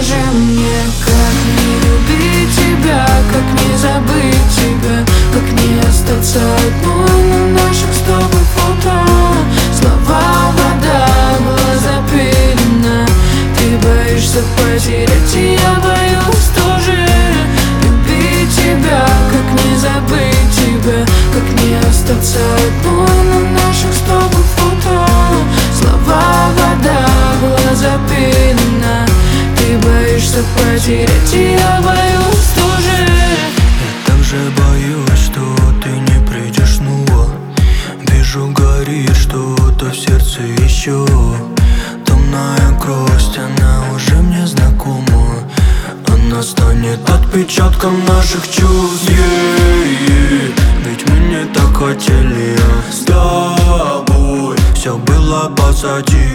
Скажи мне, как не любить тебя, как не забыть тебя, как не остаться одной на наших с тобой фото. Слова вода, глаза пелена. Ты боишься потерять, и я боюсь тоже. Любить тебя, как не забыть тебя, как не остаться одной на наших с тобой фото. Слова вода, глаза пелена. Ты боишься потерять, и я боюсь тоже. Я также боюсь, что ты не придешь снова. Вижу, горит что-то в сердце еще. Томная грусть, она уже мне знакома. Она станет отпечатком наших чувств. Ведь мы не так хотели с тобой. Все было позади.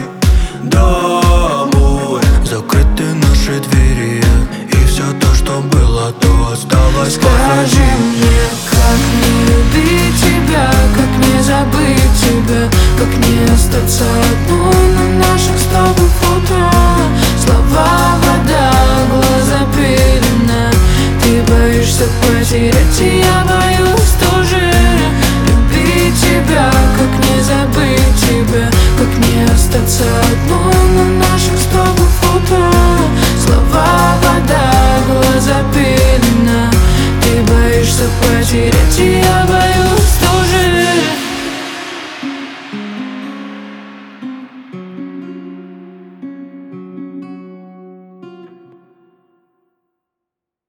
Домой закрыты наши двери, и все то, что было, то осталось позади. Скажи мне, как не любить тебя, как не забыть тебя, как не остаться одной на наших с тобой